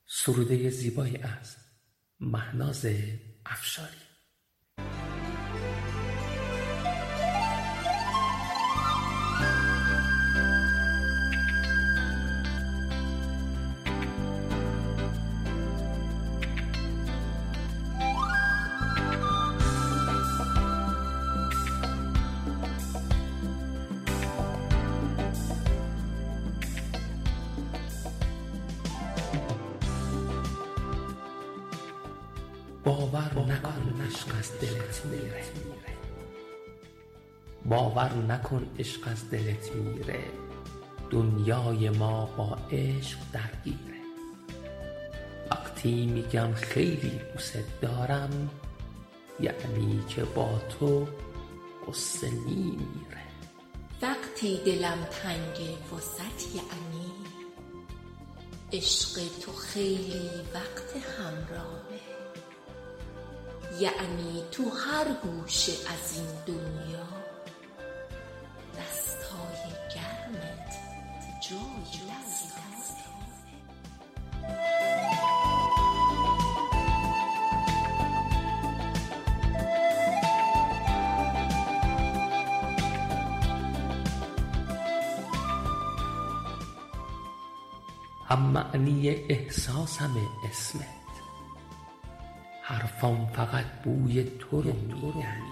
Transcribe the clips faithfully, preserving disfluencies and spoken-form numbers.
سروده زیبایی از مهناز افشاری. باور نکن عشق از دلت میره، باور نکن عشق از دلت میره، دنیای ما با عشق درگیره. وقتی میگم خیلی دوست دارم، یعنی که با تو قصه میمیره. وقتی دلم تنگه وسط، یعنی عشق تو خیلی وقت همراهه، یعنی تو هر گوشه از این دنیا دستای گرمت جای دستاست. هم معنی احساسم اسمت، حرفام فقط بوی تو رو میگن،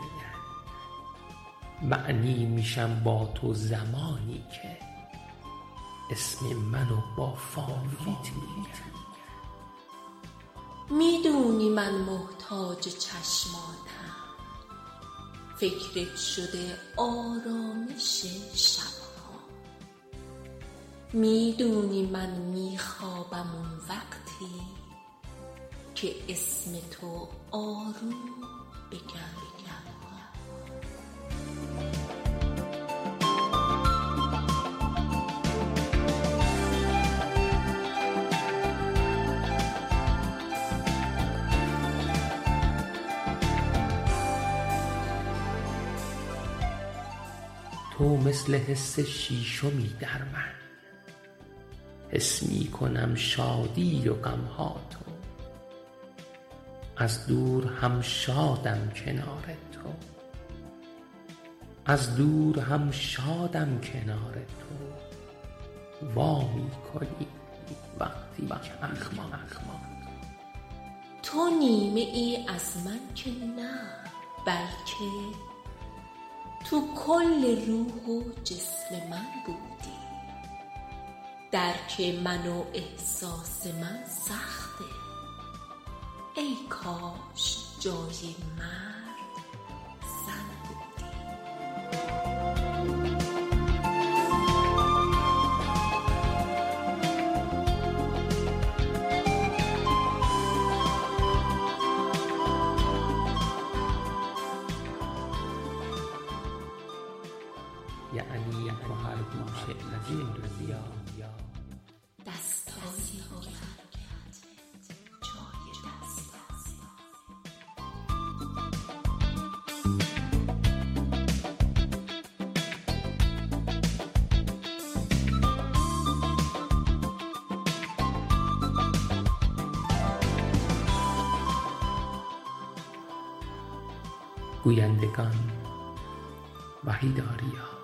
معنی میشم با تو زمانی که اسم منو با فاوریت میگن. میدونی من محتاج چشماتم، فکرت شده آرامش شبها. میدونی من میخوابم اون وقتی که اسم تو آروم بگم بگم. تو مثل حس شیشمی در من، حس می کنم شادی و غمها تو. از دور هم شادم کنار تو، از دور هم شادم کنار تو. وا می کنی وقتی که اخمام اخمام. تو نیمه ای از من که نه، بلکه تو کل روح و جسم من بودی. درک من و احساس من سخته، ای کاش جای مرد زن بودی. یعنی تو هر گوشه از این دنیا دستای گرمت جای دست است. گویندگان: وحید آریا.